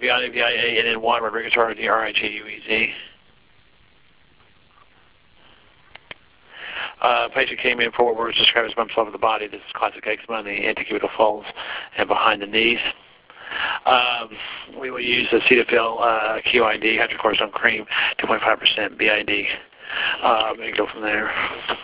VIANN1, Rodriguez, RIGUEZ. Patient came in for what was described as bumps all over the body. This is classic eczema on the antecubital folds and behind the knees. We will use the Cetaphil QID, hydrocortisone cream, 2.5% BID, and go from there.